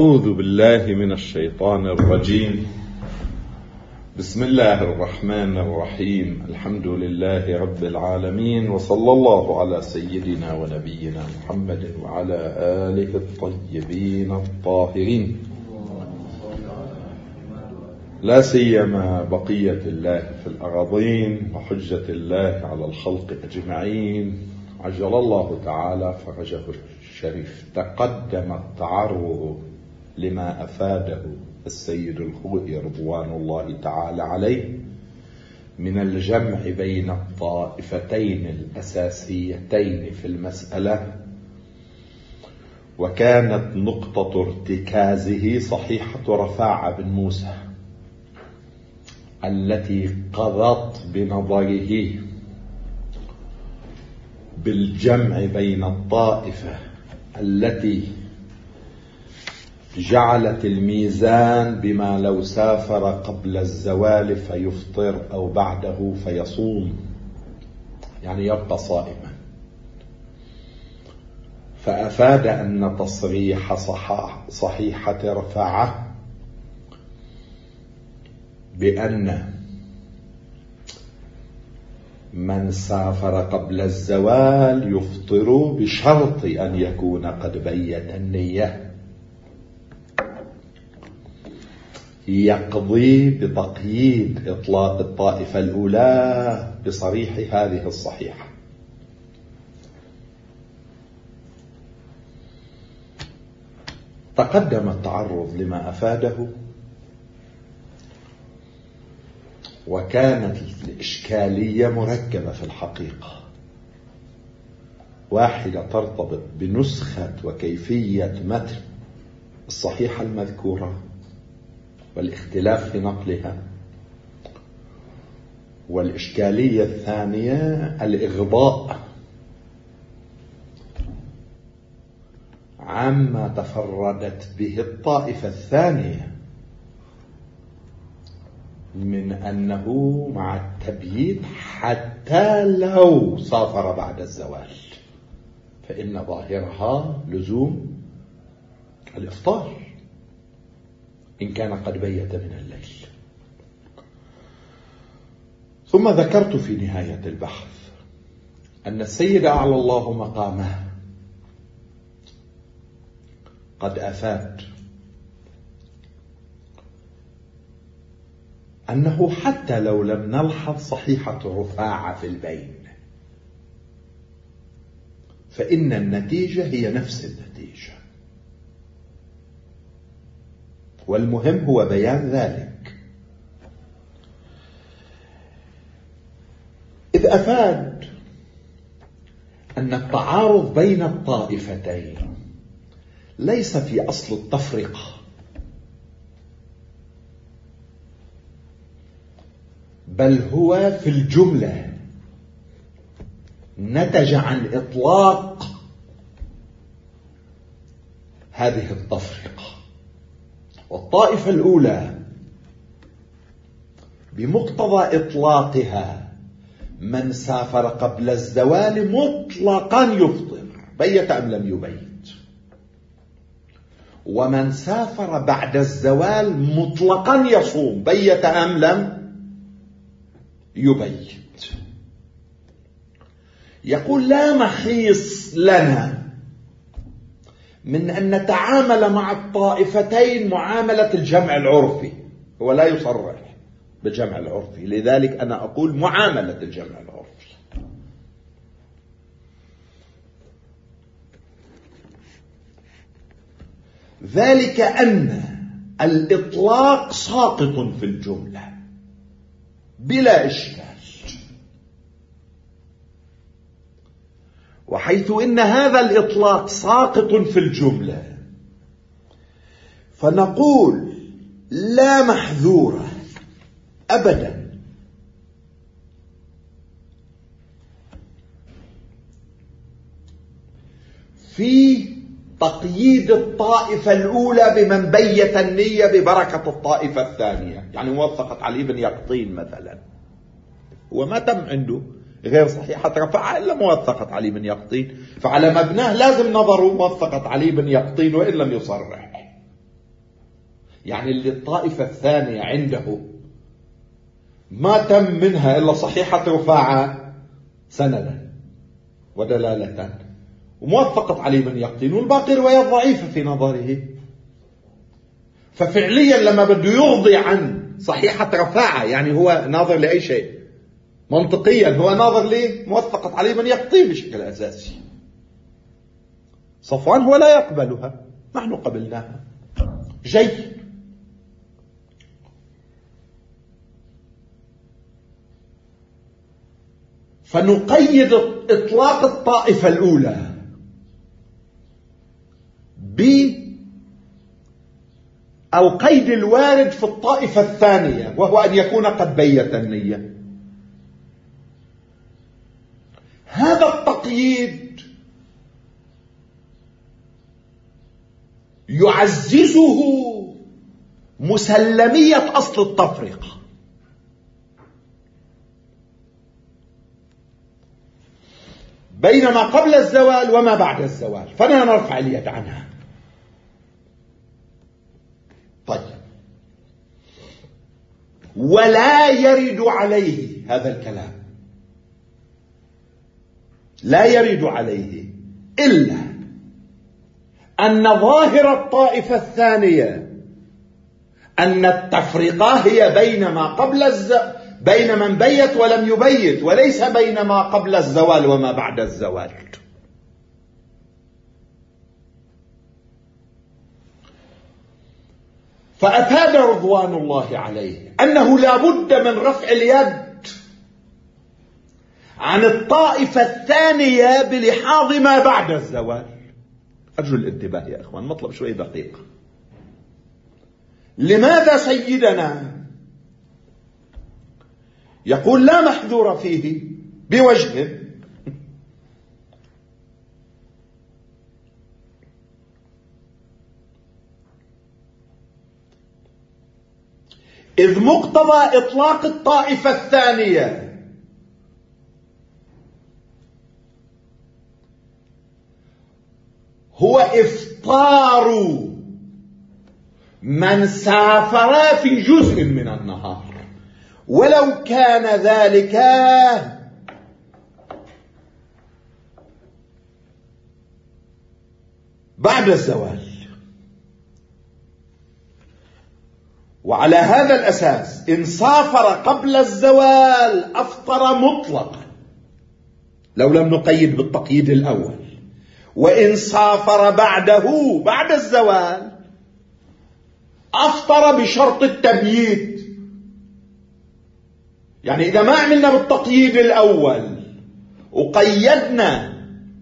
أعوذ بالله من الشيطان الرجيم. بسم الله الرحمن الرحيم. الحمد لله رب العالمين، وصلى الله على سيدنا ونبينا محمد وعلى آله الطيبين الطاهرين، لا سيما بقية الله في الأراضين وحجة الله على الخلق أجمعين، عجل الله تعالى فرجه الشريف. تقدم التعرض لما أفاده السيد الخوئي رضوان الله تعالى عليه من الجمع بين الطائفتين الأساسيتين في المسألة، وكانت نقطة ارتكازه صحيحة رفاعة بن موسى التي قضت بنظره بالجمع بين الطائفة التي جعلت الميزان بما لو سافر قبل الزوال فيفطر أو بعده فيصوم، يعني يبقى صائما. فأفاد أن تصريح صحيحة رفاعة بأن من سافر قبل الزوال يفطر بشرط أن يكون قد بيت النية، يقضي بتقييد إطلاق الطائفة الأولى بصريح هذه الصحيحة. تقدم التعرض لما أفاده، وكانت الإشكالية مركبة في الحقيقة، واحدة ترتبط بنسخة وكيفية متن الصحيحة المذكورة والاختلاف في نقلها، والإشكالية الثانية الإغضاء عما تفردت به الطائفة الثانية من أنه مع التبييت حتى لو سافر بعد الزوال فإن ظاهرها لزوم الإفطار إن كان قد بيت من الليل. ثم ذكرت في نهاية البحث أن السيد أعلى الله مقامه قد أفاد أنه حتى لو لم نلحظ صحيحة رفاعة في البين فإن النتيجة هي نفس النتيجة، والمهم هو بيان ذلك. إذ أفاد أن التعارض بين الطائفتين ليس في أصل التفرقة، بل هو في الجملة نتج عن إطلاق هذه التفرقة. والطائفة الأولى بمقتضى إطلاقها من سافر قبل الزوال مطلقا يفطر بيت أم لم يبيت، ومن سافر بعد الزوال مطلقا يصوم بيت أم لم يبيت. يقول لا محيص لنا من أن نتعامل مع الطائفتين معاملة الجمع العرفي، هو لا يصرح بالجمع العرفي، لذلك أنا أقول معاملة الجمع العرفي. ذلك أن الإطلاق ساقط في الجملة بلا إشكال، وحيث إن هذا الإطلاق ساقط في الجملة فنقول لا محذورة أبدا في تقييد الطائفة الأولى بمن بيت النية ببركة الطائفة الثانية. يعني موثقة علي بن يقطين مثلا وما تم عنده غير صحيحة رفعها إلا موثقة علي بن يقطين، فعلى مبناه لازم نظروا موثقة علي بن يقطين وإن لم يصرح. يعني اللي الطائفة الثانية عنده ما تم منها إلا صحيحة رفاعة سندا ودلالتان وموثقة علي بن يقطين، والباقي روايات ضعيفة في نظره. ففعليا لما بده يرضي عن صحيحة رفاعة يعني هو ناظر لأي شيء منطقيا، هو ناظر لموثقة علي بن يقطين بشكل أساسي. صفوان هو لا يقبلها، نحن قبلناها. جيد. فنقيد إطلاق الطائفة الأولى بالقيد الوارد في الطائفة الثانية، وهو أن يكون قد بيت النية. هذا التقييد يعززه مسلمية أصل التفرقة. بين ما قبل الزوال وما بعد الزوال، فلا نرفع اليد عنها. طيب، ولا يرد عليه هذا الكلام، لا يرد عليه إلا أن ظاهر الطائفة الثانية أن التفرقة هي بين ما قبل بين من بيت ولم يبيت، وليس بين ما قبل الزوال وما بعد الزوال. فأفاد رضوان الله عليه أنه لا بد من رفع اليد عن الطائفة الثانية بلحاظ ما بعد الزوال. أرجو الانتباه يا أخوان، مطلب شوي دقيق. لماذا سيدنا يقول لا محذور فيه بوجه؟ إذ مقتضى إطلاق الطائفة الثانية هو إفطار من سافر في جزء من النهار، ولو كان ذلك بعد الزوال. وعلى هذا الأساس إن سافر قبل الزوال أفطر مطلقا لو لم نقيد بالتقييد الأول، وإن سافر بعده بعد الزوال أفطر بشرط التبييت. يعني إذا ما عملنا بالتقييد الأول وقيدنا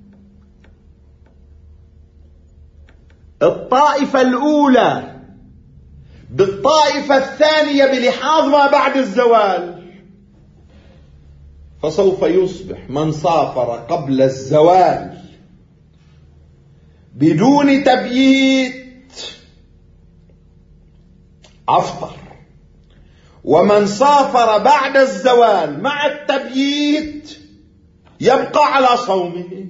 الطائفة الأولى بالطائفة الثانية بلحاظ ما بعد الزوال، فسوف يصبح من سافر قبل الزوال بدون تبييت أفطر، ومن سافر بعد الزوال مع التبييت يبقى على صومه.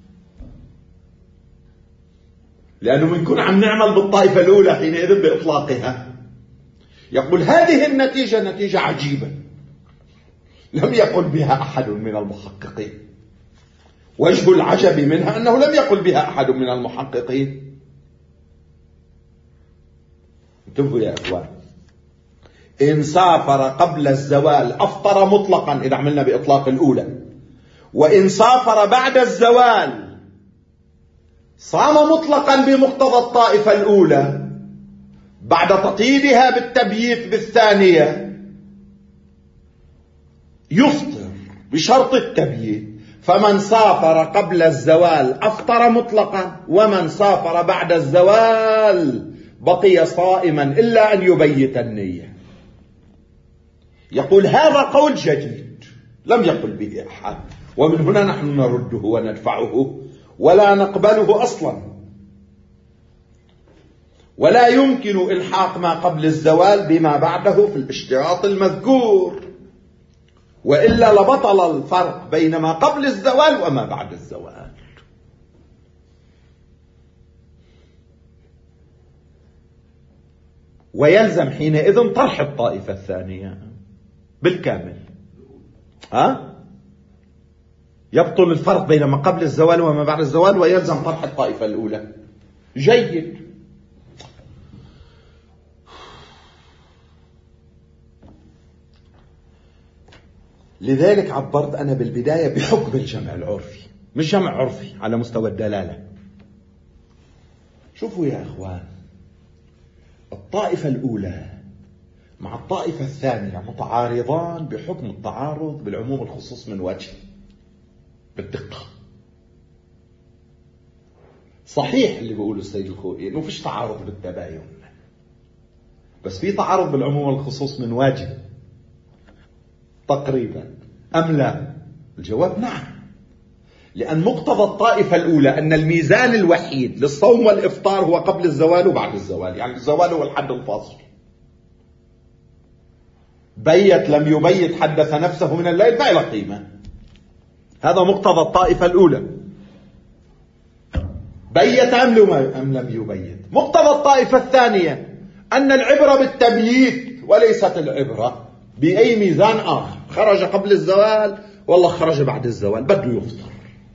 لأنه بنكون عم نعمل بالطائفة الأولى حينئذ بإطلاقها. يقول هذه النتيجة نتيجة عجيبة لم يقل بها أحد من المحققين. وجه العجب منها أنه لم يقل بها أحد من المحققين. انتبهوا يا إخوان، إن سافر قبل الزوال أفطر مطلقا إذا عملنا بإطلاق الأولى، وإن سافر بعد الزوال صام مطلقا بمقتضى الطائفة الأولى بعد تقييدها بالتبييت بالثانية يفطر بشرط التبييت. فمن سافر قبل الزوال أفطر مطلقا، ومن سافر بعد الزوال بقي صائما إلا أن يبيت النية. يقول هذا قول جديد لم يقل به أحد، ومن هنا نحن نرده وندفعه ولا نقبله أصلا. ولا يمكن إلحاق ما قبل الزوال بما بعده في الاشتراط المذكور، وإلا لبطل الفرق بين ما قبل الزوال وما بعد الزوال. ويلزم حينئذ طرح الطائفة الثانية بالكامل. يبطل الفرق بين ما قبل الزوال وما بعد الزوال، ويلزم طرح الطائفة الأولى. جيد. لذلك عبرت أنا بالبداية بحكم الجمع العرفي، مش جمع عرفي على مستوى الدلالة. شوفوا يا إخوان، الطائفة الأولى مع الطائفة الثانية متعارضان بحكم التعارض بالعموم الخصوص من وجه بالدقة. صحيح اللي بيقوله السيد الخوئي انه فيش تعارض بالتباين، بس في تعارض بالعموم والخصوص من وجه تقريبا، أم لا؟ الجواب نعم، لأن مقتضى الطائفة الأولى أن الميزان الوحيد للصوم والإفطار هو قبل الزوال وبعد الزوال، يعني الزوال هو الحد الفاصل. بيت لم يبيت حدث نفسه من الليل ما له قيمة. هذا مقتضى الطائفة الأولى. بيت أم لم يبيت. مقتضى الطائفة الثانية أن العبرة بالتبييت وليست العبرة بأي ميزان آخر، خرج قبل الزوال والله خرج بعد الزوال بده يفطر.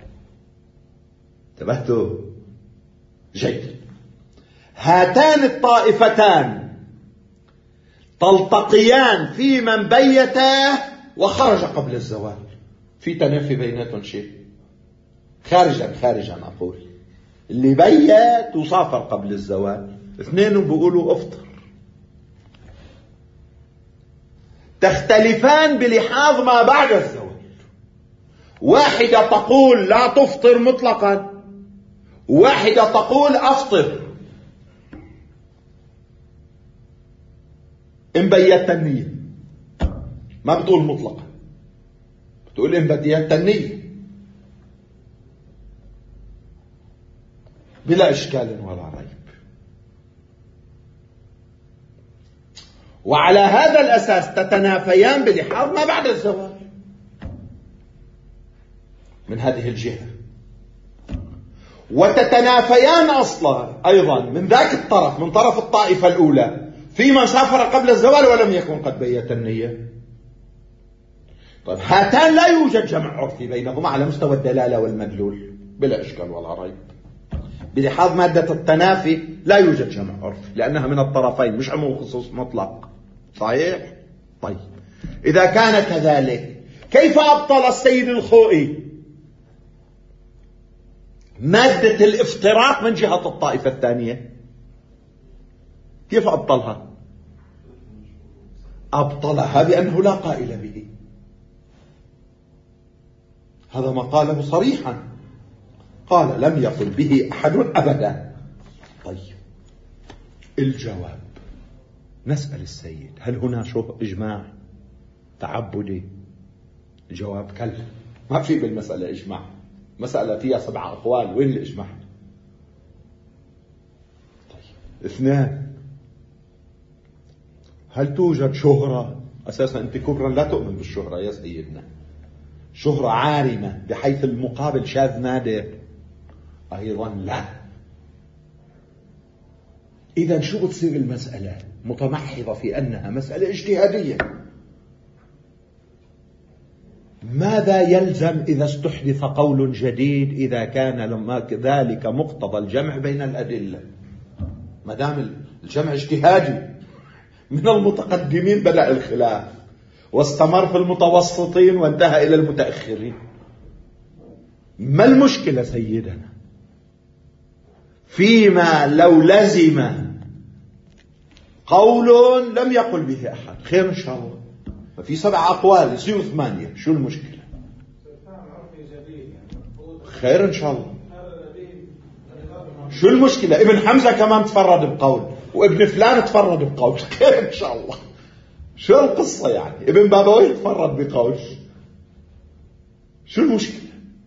انتبهتوا؟ جيد. هاتان الطائفتان تلتقيان في من بيت وخرج قبل الزوال، في تنافي بيناتهم شيء؟ خارجا أقول. اللي بيت وسافر قبل الزوال اثنين بيقولوا افطر. تختلفان بلحاظ ما بعد الزوال. واحدة تقول لا تفطر مطلقا، واحدة تقول افطر إن بيت النية. ما بتقول مطلقا، بتقول إن بيت النية بلا إشكال ولا ريب. وعلى هذا الأساس تتنافيان بلحاظ ما بعد الزوال من هذه الجهة، وتتنافيان أصلا أيضا من ذاك الطرف، من طرف الطائفة الأولى، فيما سافر قبل الزوال ولم يكن قد بيت النية. طيب هاتان لا يوجد جمع عرفي بينهما على مستوى الدلالة والمدلول بلا إشكال ولا ريب. بلحاظ مادة التنافي لا يوجد جمع عرفي لأنها من الطرفين مش عموم خصوص مطلق. صحيح؟ طيب إذا كان كذلك كيف أبطل السيد الخوئي مادة الافتراق من جهة الطائفة الثانية؟ كيف أبطلها؟ أبطلها بأنه لا قائل به. هذا ما قاله صريحا، قال لم يقل به أحد أبدا. طيب الجواب، نسأل السيد هل هنا إجماع تعبدي؟ الجواب كلا، ما في بالمسألة إجماع، مسألة فيها 7 أقوال، وين الإجماع؟ طيب 2، هل توجد شهرة؟ أساسا أنت كبرا لا تؤمن بالشهرة يا سيدنا، شهرة عارمة بحيث المقابل شاذ نادر؟ أيضا لا. إذا شو بتصير المسألة؟ متمحضة في أنها مسألة اجتهادية. ماذا يلزم إذا استحدث قول جديد إذا كان لما ذلك مقتضى الجمع بين الأدلة؟ ما دام الجمع اجتهادي من المتقدمين بدأ الخلاف واستمر في المتوسطين وانتهى إلى المتأخرين. ما المشكلة سيدنا فيما لو لزم قول لم يقل به أحد؟ خير إن شاء الله. ففي 7 أقوال يصيروا 8، شو المشكلة؟ خير إن شاء الله. شو المشكلة؟ ابن حمزة كمان تفرد بقول، وابن فلان تفرد بقول، خير إن شاء الله. شو القصة يعني؟ ابن بابويه تفرد بقول، شو المشكلة؟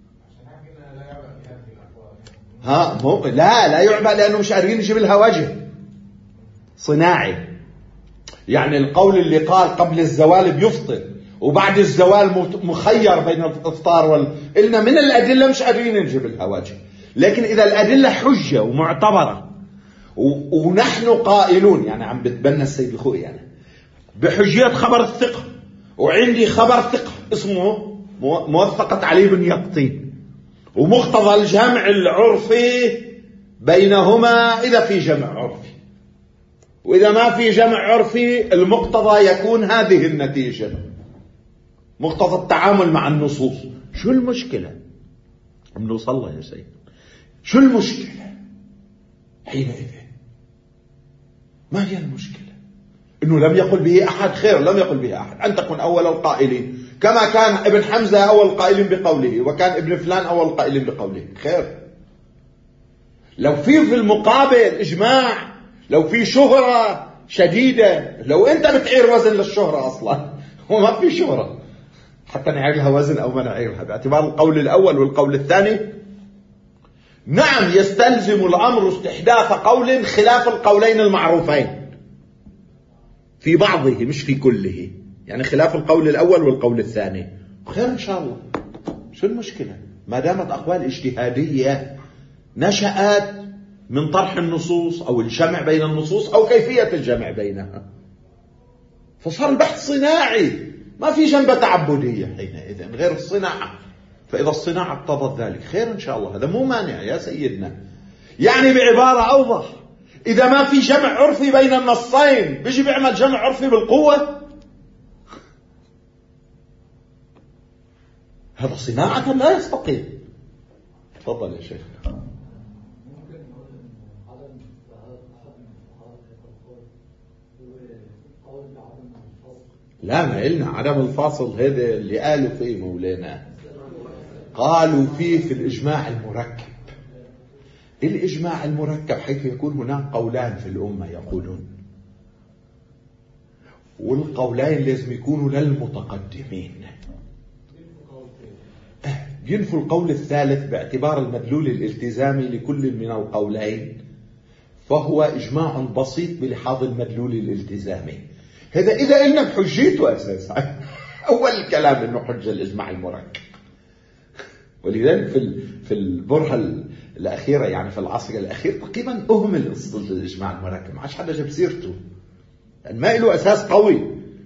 لا يعبأ لأنه مش قادرين نجيب لها وجه صناعي. يعني القول اللي قال قبل الزوال بيفطر وبعد الزوال مخير بين الافطار قلنا من الأدلة مش قادرين نجيب لها وجه. لكن إذا الأدلة حجة ومعتبرة ونحن قائلون، يعني عم بتبنى السيد الخوئي يعني بحجية خبر الثقة، وعندي خبر ثقة اسمه موثقة علي بن يقطين، ومقتضى الجمع العرفي بينهما إذا في جمع عرفي، وإذا ما في جمع عرفي المقتضى يكون هذه النتيجة، مقتضى التعامل مع النصوص. شو المشكلة؟ بنوصل لها يا سيد. شو المشكلة حينئذ؟ ما هي المشكلة؟ إنه لم يقل به أحد، خير، لم يقل به أحد، أن تكون أول القائلين، كما كان ابن حمزة أول القائلين بقوله، وكان ابن فلان أول القائلين بقوله، خير. لو في المقابل إجماع، لو في شهرة شديدة، لو أنت بتعير وزن للشهرة أصلا وما في شهرة حتى نعير لها وزن أو ما نعيرها باعتبار القول الأول والقول الثاني، نعم يستلزم الأمر استحداث قول خلاف القولين المعروفين في بعضه مش في كله، يعني خلاف القول الأول والقول الثاني، خير إن شاء الله. شو المشكلة ما دامت أقوال اجتهادية نشأت من طرح النصوص أو الجمع بين النصوص أو كيفية الجمع بينها، فصار البحث صناعي، ما في جنبة تعبدية حينئذ غير الصناعة. فإذا الصناعة اقتضت ذلك خير إن شاء الله، هذا مو مانع يا سيدنا. يعني بعبارة أوضح، إذا ما في جمع عرفي بين النصين بيجي بيعمل جمع عرفي بالقوة، هذا صناعة لا يستقيم. تفضل يا شيخ. لا، ما قلنا عدم الفاصل، هذا اللي قالوا فيه مولانا، قالوا فيه في الإجماع المركب. الإجماع المركب حيث يكون هناك قولان في الأمة يقولون، والقولين لازم يكونوا للمتقدمين، ينفوا القول الثالث باعتبار المدلول الالتزامي لكل من القولين، فهو إجماع بسيط بلحاظ المدلول الالتزامي. هذا إذا قلنا بحجيته أساسا أول الكلام إنه حجة الإجماع المركب. ولذلك في البرهة الأخيرة، يعني في العصر الأخير تقريبا أهمل الإجماع المركب، ما عادش حدا جاب سيرته، ما له أساس قوي،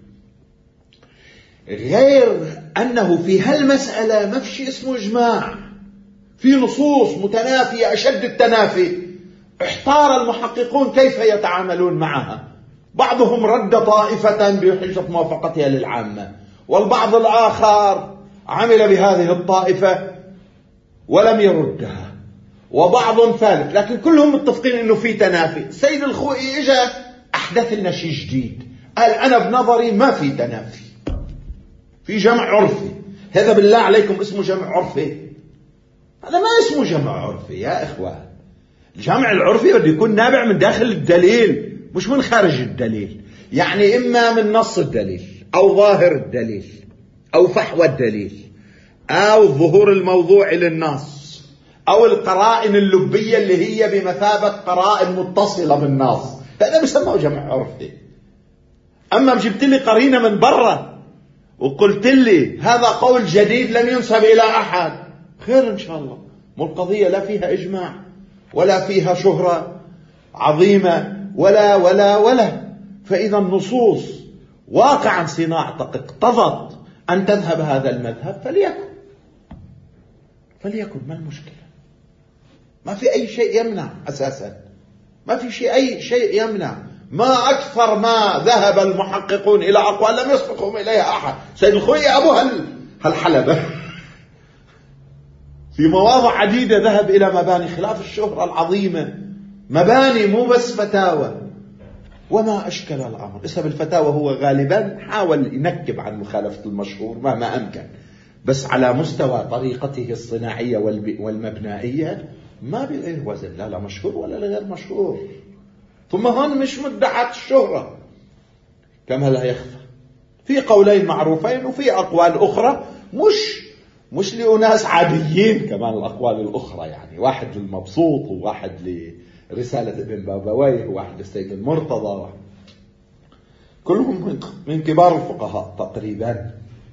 غير أنه في هالمسألة ما في شيء اسمه إجماع، في نصوص متنافية أشد التنافي، احتار المحققون كيف يتعاملون معها. بعضهم رد طائفة بحجة موافقتها للعامة، والبعض الآخر عمل بهذه الطائفة ولم يردها، وبعض ثالث، لكن كلهم متفقين انه في تنافي. السيد الخوئي اجى احدث لنا شيء جديد، قال انا بنظري ما في تنافي، في جمع عرفي. هذا بالله عليكم اسمه جمع عرفي؟ هذا ما اسمه جمع عرفي يا اخوان. الجمع العرفي بده يكون نابع من داخل الدليل مش من خارج الدليل، يعني اما من نص الدليل او ظاهر الدليل او فحوى الدليل او الظهور الموضوعي للنص او القرائن اللبية اللي هي بمثابة قرائن متصلة بالنص، هذا بسموه جمع عرفي. اما جبت لي قرينة من برا وقلت لي هذا قول جديد لم ينسب الى احد، خير ان شاء الله، مو القضية لا فيها اجماع ولا فيها شهرة عظيمة ولا ولا ولا. فإذا النصوص واقعا صناعتك اقتضت أن تذهب هذا المذهب فليكن ما المشكلة؟ ما في أي شيء يمنع أساسا، ما في أي شيء يمنع. ما أكثر ما ذهب المحققون إلى أقوال لم يسبقهم إليها أحد. سيد الخوئي أبو هالحلبة في مواضع عديدة ذهب إلى مباني خلاف الشهرة العظيمة، مباني مو بس فتاوى. وما أشكل الأمر، اسم الفتاوى هو غالبا حاول ينكب عن مخالفة المشهور مهما أمكن، بس على مستوى طريقته الصناعية والمبنائية ما بغير وزن، لا مشهور ولا غير مشهور. ثم هون مش مدعاة الشهرة كما لا يخفى، في قولين معروفين وفي أقوال أخرى مش لأناس عاديين كمان الأقوال الأخرى، يعني واحد للمبسوط وواحد لرسالة ابن بابويه وواحد للسيد المرتضى، كلهم من كبار الفقهاء تقريبا.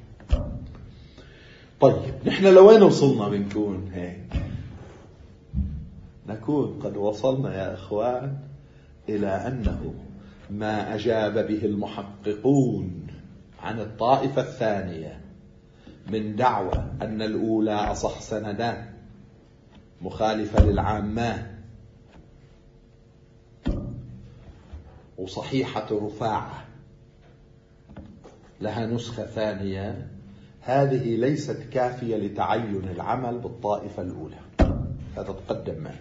طيب نحن لوين وصلنا بنكون هيك؟ نكون قد وصلنا يا إخوان إلى أنه ما أجاب به المحققون عن الطائفة الثانية من دعوى أن الأولى أصح سندان مخالفة للعامة وصحيحة رفاعة لها نسخة ثانية، هذه ليست كافية لتعين العمل بالطائفة الأولى. هذا تقدم معنا.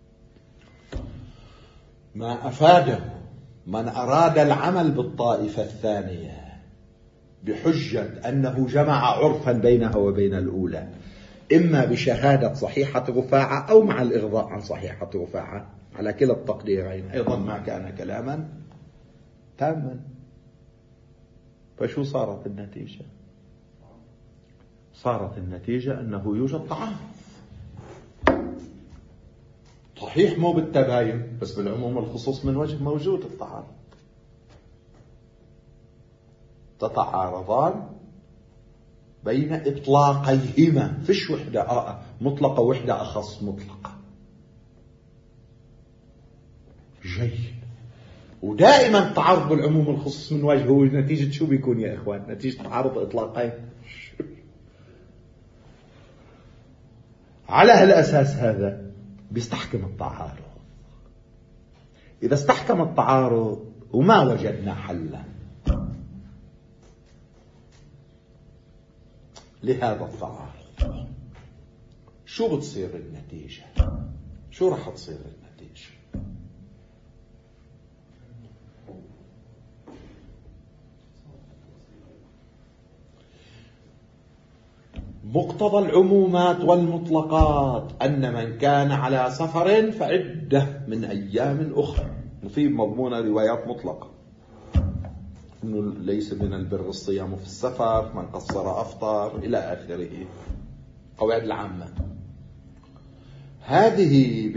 ما أفاده من أراد العمل بالطائفة الثانية بحجة أنه جمع عرفا بينها وبين الأولى، إما بشهادة صحيحة رفاعة أو مع الإغضاء عن صحيحة رفاعة، على كلا التقديرين أيضا ما كان كلاما تاما. فشو صارت النتيجة؟ صارت النتيجة أنه يوجد تعارض صحيح، مو بالتباين بس بالعموم والخصوص من وجه موجود التعارض. تتعارضان بين إطلاقيهما، فيش وحدة مطلقة وحدة أخص مطلقة. جيد. ودائما تعارض بالعموم والخصوص من وجه هو نتيجة شو بيكون يا إخوان؟ نتيجة تعارض إطلاقين. على هالأساس هذا بيستحكم التعارض. إذا استحكم التعارض وما وجدنا حلا لهذا التعارض، شو بتصير النتيجة؟ شو رح تصير النتيجة؟ مقتضى العمومات والمطلقات أن من كان على سفر فعدة من أيام أخرى، وفي مضمونة روايات مطلقة إنه ليس من البر الصيام في السفر، من قصر أفطر إلى آخره، قواعد العامة. هذه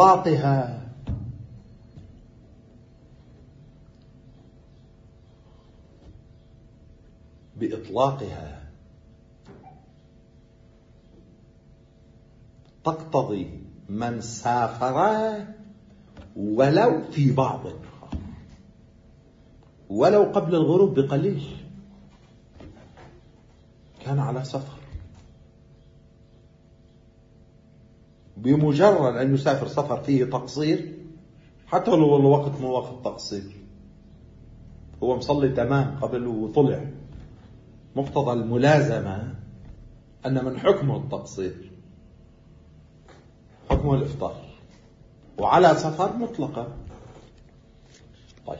بإطلاقها تقتضي من سافر ولو في بعض النهار، ولو قبل الغروب بقليل كان على سفر، بمجرد أن يسافر سفر فيه تقصير، حتى لو الوقت مو وقت تقصير، هو مصلي تمام قبل وطلع، مقتضى الملازمة أن من حكمه التقصير حكمه الإفطار، وعلى سفر مطلقة. طيب،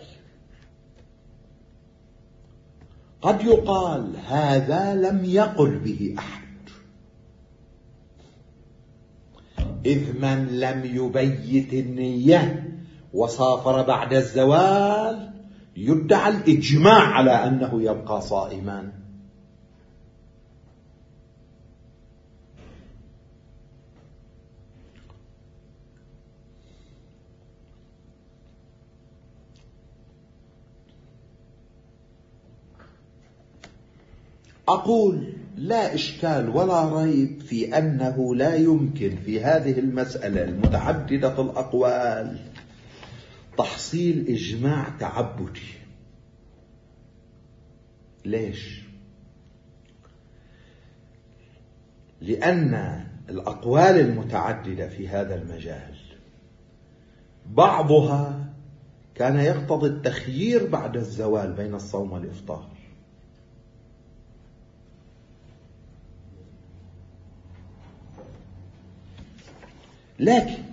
قد يقال هذا لم يقل به أحد، إذ من لم يبيت النية وسافر بعد الزوال يدعى الإجماع على أنه يبقى صائما. أقول لا إشكال ولا ريب في أنه لا يمكن في هذه المسألة المتعددة الأقوال تحصيل إجماع تعبدي. ليش؟ لأن الأقوال المتعددة في هذا المجال بعضها كان يقتضي التخيير بعد الزوال بين الصوم والإفطار، لكن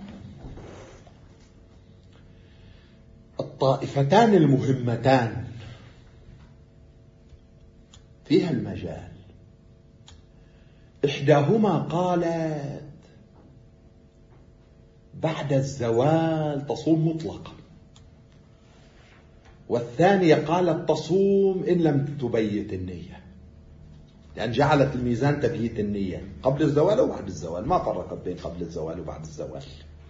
الطائفتان المهمتان فيها المجال، إحداهما قالت بعد الزوال تصوم مطلقا، والثانية قالت تصوم إن لم تبيت النية، يعني جعلت الميزان تبييت النية قبل الزوال وبعد الزوال، ما فرقت بين قبل الزوال وبعد الزوال.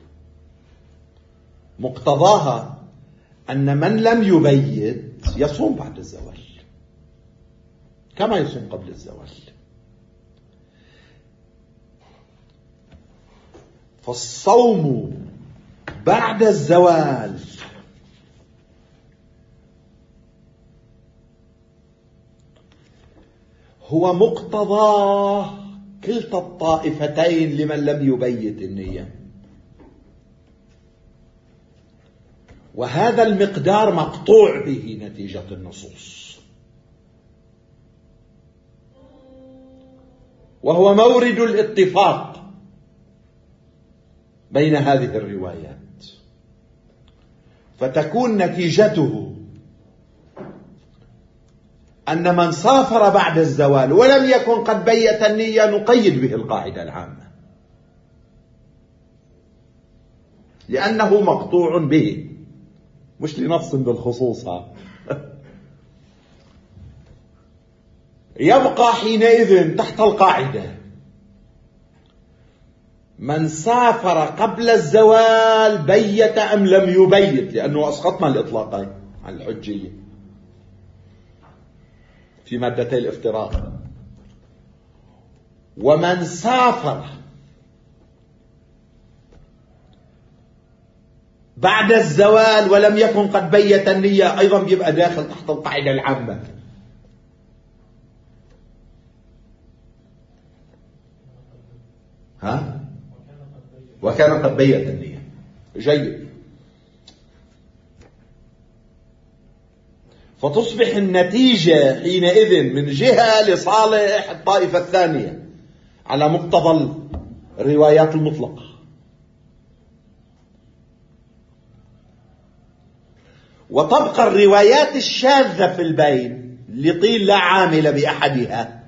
مقتضاها أن من لم يبيت يصوم بعد الزوال كما يصوم قبل الزوال. فالصوم بعد الزوال هو مقتضى كلتا الطائفتين لمن لم يبيت النية، وهذا المقدار مقطوع به نتيجة النصوص، وهو مورد الاتفاق بين هذه الروايات، فتكون نتيجته أن من سافر بعد الزوال ولم يكن قد بيت النية نقيد به القاعدة العامة، لأنه مقطوع به، مش لنص بالخصوص. يبقى حينئذ تحت القاعدة من سافر قبل الزوال بيت أم لم يبيت، لأنه أسقطنا الإطلاقين عن الحجية في مادتي الافتراق. ومن سافر بعد الزوال ولم يكن قد بيت النية أيضا بيبقى داخل تحت القاعدة العامة. وكان قد بيت النية. جيد. فتصبح النتيجة حينئذ من جهة لصالح الطائفة الثانية على مقتضى الروايات المطلقة، وتبقى الروايات الشاذة في البين اللي قيل لا عامل بأحدها،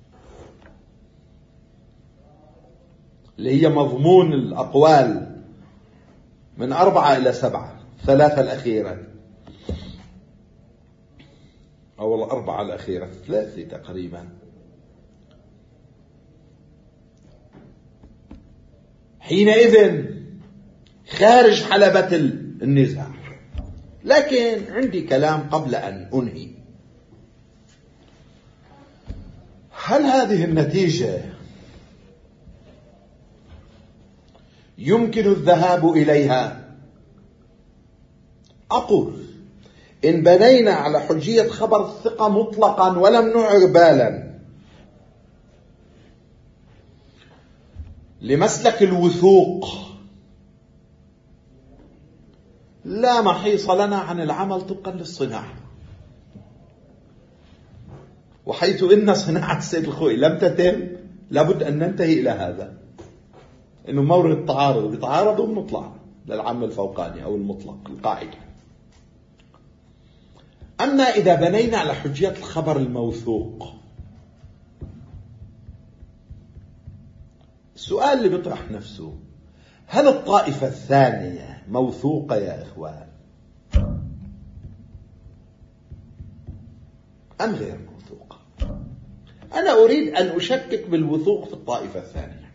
اللي هي مضمون الأقوال من 4 إلى 7، 3 الأخيرة أو 4 الأخيرة، 3 تقريبا. حينئذ خارج حلبة النزاع. لكن عندي كلام قبل أن أنهي. هل هذه النتيجة يمكن الذهاب إليها؟ أقول إن بنينا على حجية خبر الثقة مطلقا ولم نعر بالا لمسلك الوثوق، لا محيص لنا عن العمل طبقا للصناعة. وحيث إن صناعة السيد الخوئي لم تتم لابد أن ننتهي إلى هذا، إنه مورد التعارض بيتعارض ونطلع للعام الفوقاني أو المطلق القاعدة. أما إذا بنينا على حجية الخبر الموثوق، السؤال اللي بيطرح نفسه: هل الطائفة الثانية موثوقة يا إخوان أم غير موثوقة؟ أنا أريد أن أشكك بالوثوق في الطائفة الثانية.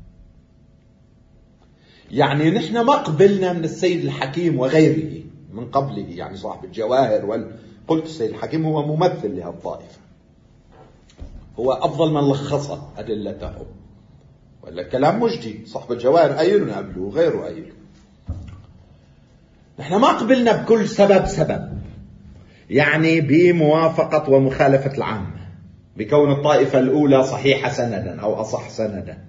يعني نحن ما قبلنا من السيد الحكيم وغيره من قبله، يعني صاحب الجواهر، قلت السيد الحكيم هو ممثل لهالطائفة، هو أفضل من لخص أدلته، ولا كلام مجدي. صاحب الجواهر أيلنا قبله وغيره أيله. نحن ما قبلنا بكل سبب، يعني بموافقة ومخالفة العامة، بكون الطائفة الأولى صحيحة سندا أو أصح سندا.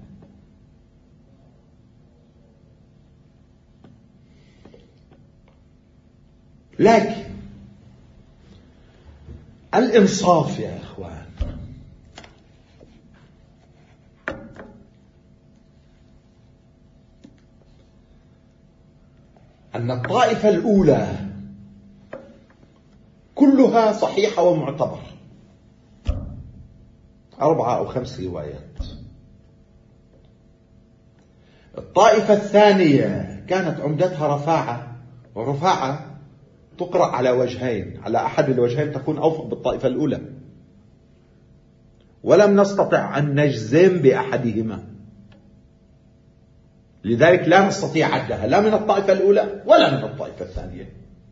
لكن الإنصاف يا إخوان أن الطائفة الأولى كلها صحيحة ومعتبر، 4 أو 5 روايات. الطائفة الثانية كانت عمدتها رفاعة، ورفاعة تقرأ على وجهين، على أحد الوجهين تكون أوفق بالطائفة الأولى، ولم نستطع أن نجزم بأحدهما، لذلك لا نستطيع عدها لا من الطائفة الأولى ولا من الطائفة الثانية.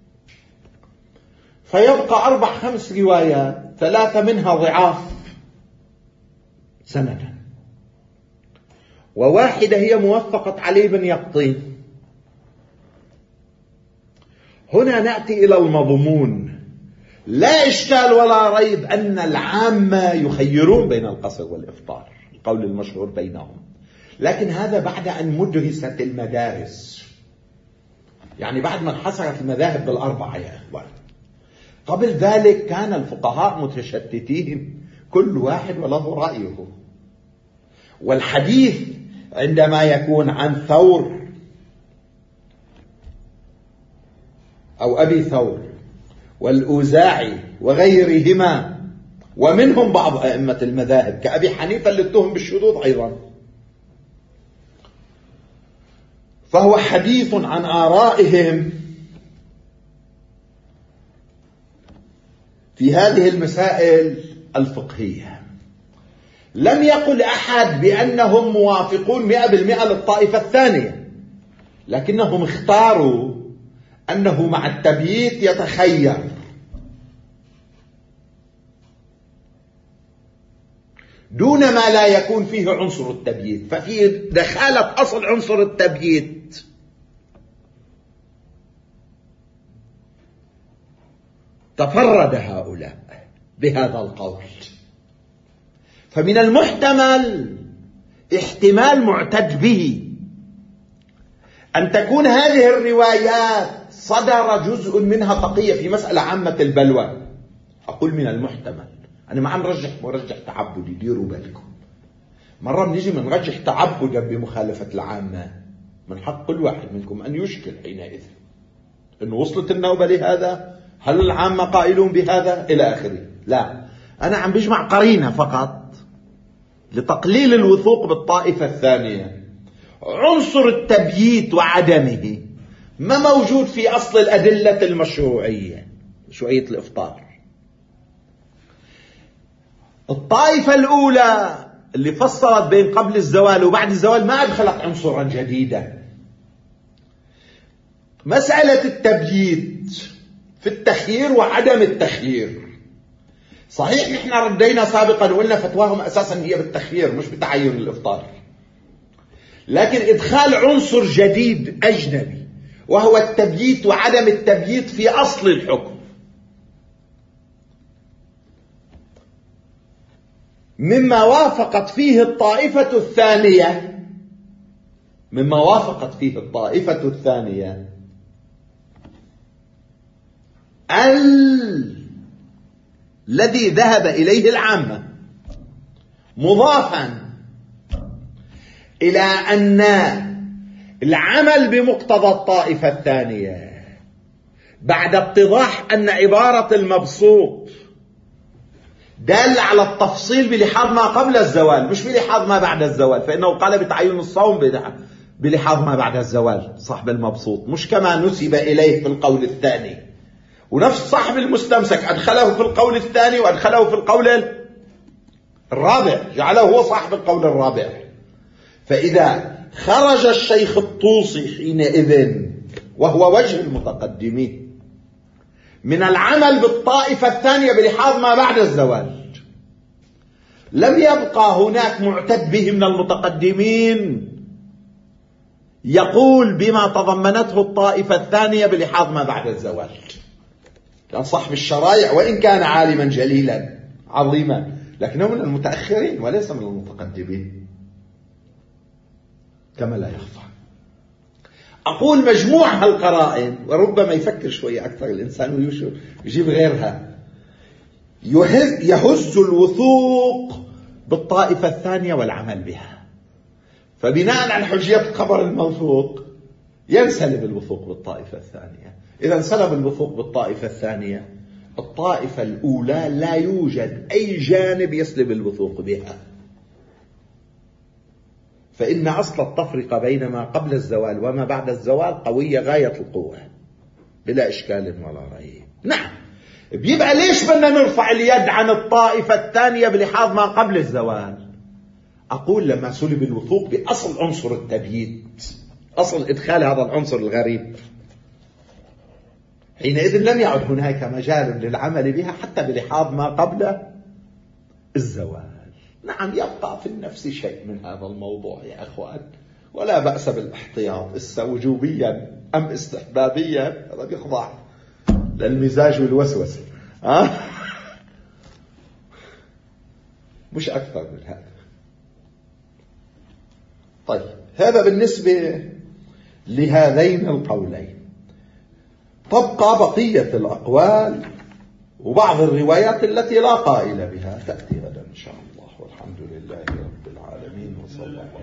فيبقى 4 5 روايات، 3 منها ضعاف سندا، وواحدة هي موثقة علي بن يقطين. هنا نأتي إلى المضمون. لا إشكال ولا ريب أن العامة يخيرون بين القصر والإفطار، القول المشهور بينهم، لكن هذا بعد أن مدرست المدارس، يعني بعد ما انحصرت المذاهب بالأربعة يا إخوان. قبل ذلك كان الفقهاء متشتتين، كل واحد وله رأيه، والحديث عندما يكون عن ثور أو أبي ثور والأوزاعي وغيرهما، ومنهم بعض أئمة المذاهب كأبي حنيفة اللي اتهم بالشذوذ أيضا، فهو حديث عن آرائهم في هذه المسائل الفقهية. لم يقل أحد بأنهم موافقون 100% للطائفة الثانية، لكنهم اختاروا أنه مع التبييت يتخير، دون ما لا يكون فيه عنصر التبييت. ففي دخالة أصل عنصر التبييت تفرد هؤلاء بهذا القول. فمن المحتمل احتمال معتد به أن تكون هذه الروايات صدر جزء منها بقية في مسألة عامة البلوى. أقول من المحتمل، أنا ما عم مرجح تعبدي، ديروا بالكم. مرة بنيجي منرجح تعبدا بمخالفة العامة، من حق كل واحد منكم أن يشكل حينئذ أنه وصلت النوبة لهذا، هل العامة قائلون بهذا إلى آخره. لا، أنا عم بجمع قرينة فقط لتقليل الوثوق بالطائفة الثانية. عنصر التبييت وعدمه ما موجود في أصل الأدلة المشروعية، مشروعية الإفطار. الطائفة الأولى اللي فصلت بين قبل الزوال وبعد الزوال ما أدخلت عنصرا جديدا. مسألة التبييت في التخيير وعدم التخيير، صحيح نحن ردينا سابقا وقلنا فتواهم أساسا هي بالتخيير مش بتعين الإفطار، لكن إدخال عنصر جديد أجنبي وهو التبييت وعدم التبييت في أصل الحكم مما وافقت فيه الطائفة الثانية، الذي ذهب إليه العامة، مضافا إلى أن العمل بمقتضى الطائفة الثانية بعد اتضاح أن عبارة المبسوط دال على التفصيل بلحاظ ما قبل الزوال مش بلحاظ ما بعد الزوال، فإنه قال بتعين الصوم بلحاظ ما بعد الزوال صاحب المبسوط، مش كما نسب إليه في القول الثاني. ونفس صاحب المستمسك أدخله في القول الثاني وأدخله في القول الرابع، جعله هو صاحب القول الرابع. فإذا خرج الشيخ الطوسي حينئذ وهو وجه المتقدمين من العمل بالطائفة الثانية بلحاظ ما بعد الزوال، لم يبقى هناك معتد به من المتقدمين يقول بما تضمنته الطائفة الثانية بلحاظ ما بعد الزوال. كان صاحب الشرائع وإن كان عالما جليلا عظيما، لكنه من المتأخرين وليس من المتقدمين كما لا يخفى. أقول مجموع هالقرائن، وربما يفكر شوية أكثر الإنسان ويجيب غيرها، يهز الوثوق بالطائفة الثانية والعمل بها. فبناء على حجية خبر الموثوق ينسلب الوثوق بالطائفة الثانية. إذا انسلب الوثوق بالطائفة الثانية، الطائفة الأولى لا يوجد أي جانب يسلب الوثوق بها، فإن أصل التفرقة بين ما قبل الزوال وما بعد الزوال قوية غاية القوة بلا إشكال ولا ريب. نعم، بيبقى ليش بدنا نرفع اليد عن الطائفة الثانية بلحاظ ما قبل الزوال؟ أقول لما سلب الوثوق بأصل عنصر التبييت، أصل إدخال هذا العنصر الغريب، حينئذ لم يعد هناك مجال للعمل بها حتى بلحاظ ما قبل الزوال. نعم، يبقى في النفس شيء من هذا الموضوع يا أخوان، ولا بأس بالاحتياط وجوبيا أم استحبابيا، هذا بيخضع للمزاج والوسوسة. مش أكثر من هذا. طيب هذا بالنسبة لهذين القولين. تبقى بقية الأقوال وبعض الروايات التي لا قائل بها تأتي غدا إن شاء الله، والحمد لله رب العالمين وصلى الله